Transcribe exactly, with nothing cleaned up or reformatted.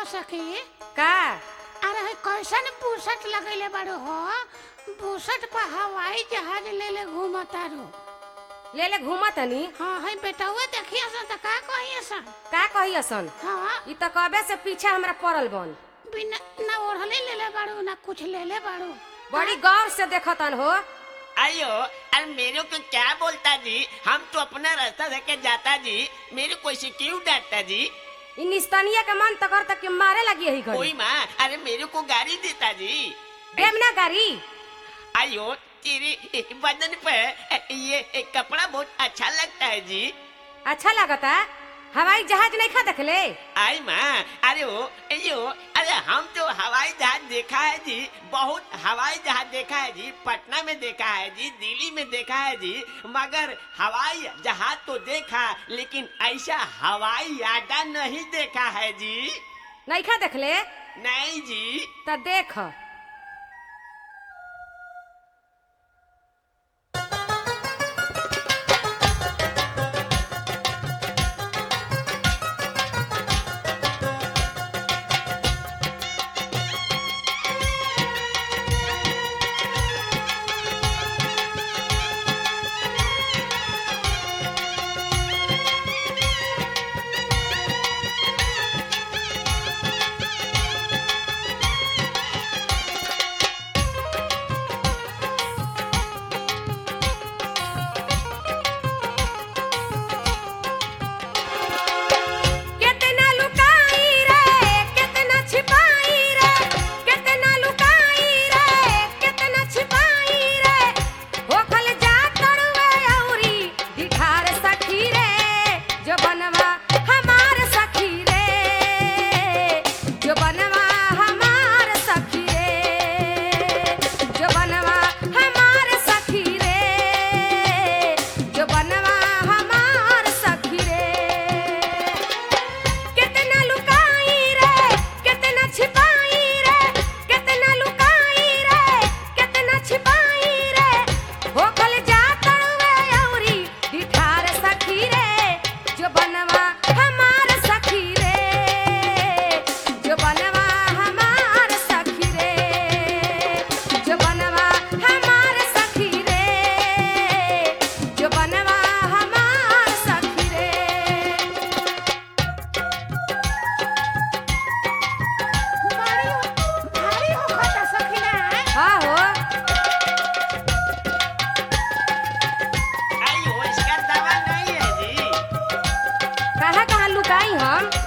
सखी का अरे है कैसन बुसट लगैले बाड़ो हो बुसट पर हवाई जहाज ले ले घूमतारो ले ले घूमा तनी। हाँ है बेटवा देखिए सन त का कहिए सन का कही सन हाँ ई त कबे से पीछे हमरा पड़ल बन। बिना ना ओढ़ले ले ले बाड़ो ना कुछ ले ले बाड़ो बड़ी गौर से देखतन हो। आयो अरे मेरे को क्या बोलता जी, हम तो अपना रास्ता देके जाता जी, मेरे को ऐसे क्यों डांटता जी? इ निस्तनिया के मन तक तक के मारे लगी यही घड़ी। कोई माँ अरे मेरे को गाड़ी देता जी। देम ना गाड़ी। आयो तेरे बदन पे ये एक कपड़ा बहुत अच्छा लगता है जी। अच्छा लगता हवाई जहाज नहीं खा देखले। आई माँ अरे ओ यो अरे हम तो हवाई जहाज देखा है जी, बहुत हवाई जहाज देखा है जी, पटना में देखा है जी, दिल्ली में देखा है जी, मगर हवाई जहाज तो देखा लेकिन ऐसा हवाई अड्डा नहीं देखा है जी। नहीं खा देखले नहीं जी। त देख लुकाई हम।